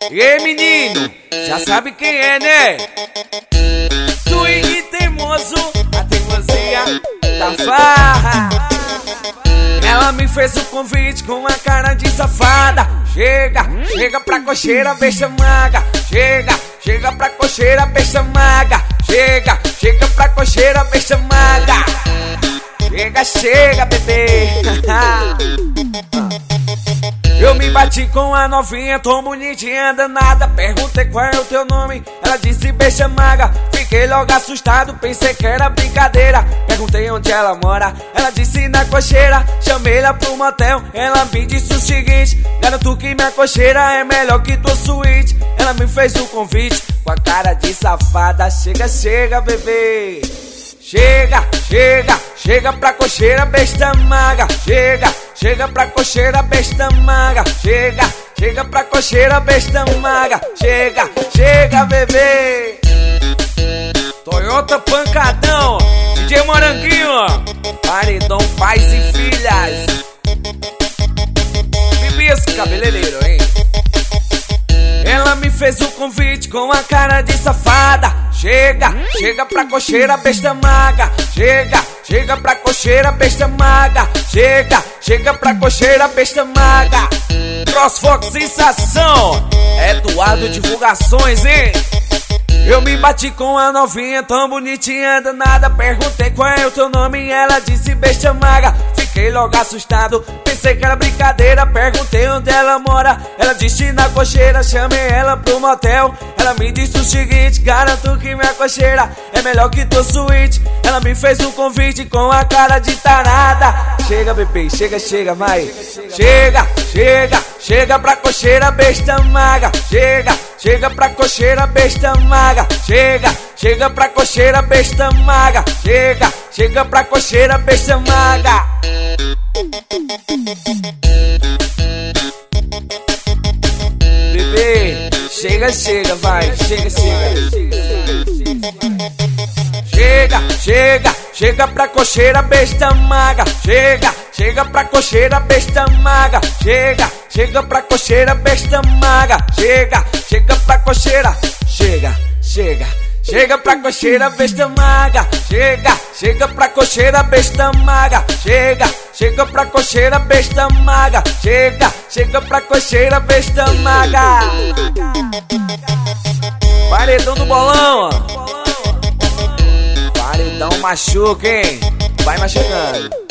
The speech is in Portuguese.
E aí, menino, já sabe quem é, né? Swing teimoso, a teimosia da farra. Ela me fez o convite com a cara de safada. Chega, chega pra cocheira, besta maga. Chega, chega pra cocheira, besta maga. Chega, chega pra cocheira, besta maga. Chega, chega, bebê. Eu me bati com a novinha, tão bonitinha, danada. Perguntei qual é o teu nome, ela disse besta maga. Fiquei logo assustado, pensei que era brincadeira. Perguntei onde ela mora, ela disse na cocheira. Chamei ela pro motel, ela me disse o seguinte: garanto que minha cocheira é melhor que tua suíte. Ela me fez o convite com a cara de safada. Chega, chega, bebê. Chega, chega, chega pra cocheira, besta maga. Chega, chega pra cocheira, besta maga. Chega, chega pra cocheira, besta maga. Chega, chega, bebê. Toyota pancadão, DJ Moranguinho, paredão pais e filhas. Bibisco cabeleireiro, hein? Ela me fez o convite com a cara de safada. Chega, chega pra cocheira, besta maga. Chega, chega pra cocheira, besta maga. Chega, chega pra cocheira, besta maga. CrossFox sensação, Eduardo Divulgações, hein? Eu me bati com a novinha, tão bonitinha, danada. Perguntei qual é o teu nome e ela disse besta maga. Fiquei logo assustado, pensei que era brincadeira. Perguntei onde ela mora, ela disse na cocheira. Chamei ela pro motel, ela me disse o seguinte: garanto que minha cocheira é melhor que tua suíte. Ela me fez um convite com a cara de tarada. Chega, bebê, chega, chega, vai. Chega, chega, chega pra cocheira, besta maga. Chega, chega pra cocheira, besta maga. Chega, chega pra cocheira, besta maga. Chega, chega pra cocheira, besta maga. Bebê, chega, chega, vai. Chega, chega. Chega, chega, chega pra cocheira, besta maga. Chega, chega pra cocheira, besta maga. Chega, chega pra cocheira, besta maga. Chega, chega pra cocheira. Chega, chega, chega pra cocheira, besta maga. Chega, chega pra cocheira, besta maga. Chega, chega pra cocheira, besta maga. Chega, chega pra cocheira, besta maga. Paredão do bolão, ó. Paredão machuca, hein? Vai machucando.